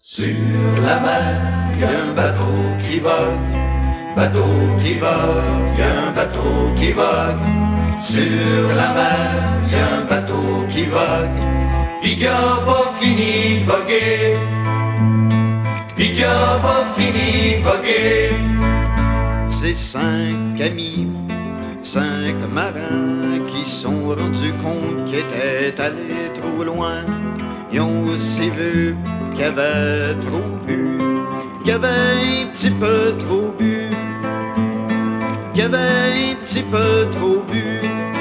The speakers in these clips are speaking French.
Sur la mer, y a un bateau qui vogue, bateau qui vogue, y a un bateau qui vogue. Sur la mer, y a un bateau qui vogue, pis qui a pas fini de voguer, pis qui a pas fini de voguer. C'est 5 amis, 5 marins qui sont rendus compte qu'ils étaient allés trop loin. Ils ont aussi vu qu'ils avaient trop bu, qu'ils avaient un petit peu trop bu, qu'ils avaient un petit peu trop bu.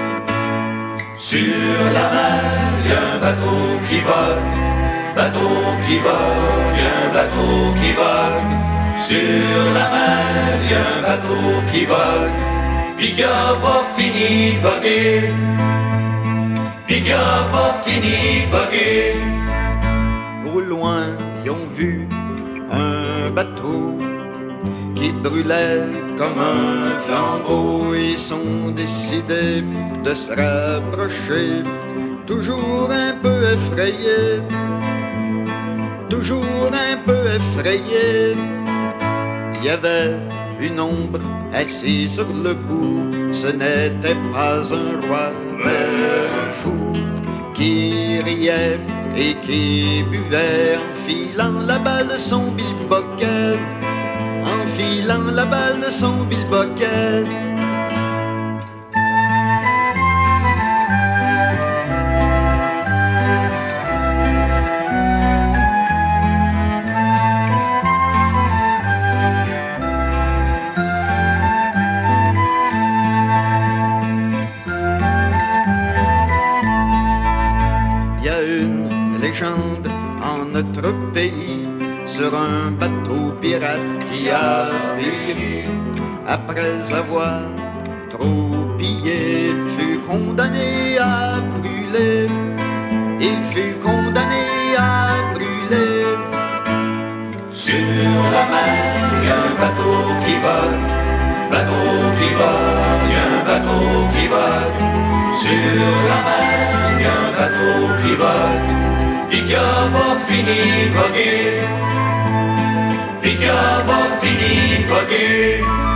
Sur la mer, y a un bateau qui vogue, bateau qui vogue, y a un bateau qui vogue. Sur la mer, y a un bateau qui vogue, pis qui a pas fini de voguer, pis qui a pas fini de voguer. Au loin, ils ont vu un bateau qui brûlait comme un flambeau. Ils sont décidés de se rapprocher, toujours un peu effrayés, toujours un peu effrayés. Il y avait une ombre assise sur le bout, ce n'était pas un roi, mais un fou qui riait et qui buvait en filant la balle de son bilboquet, en filant la balle de son bilboquet. Il y a une légende en notre pays sur un bateau pirate qui a péri après avoir trop pillé. Il fut condamné à brûler, il fut condamné à brûler. Sur la mer, y a un bateau qui vogue, bateau qui vogue, y a un bateau qui vogue. Sur la mer, y a un bateau qui vogue, pis qui a pas fini de voguer, pis qui a pas fini de voguer.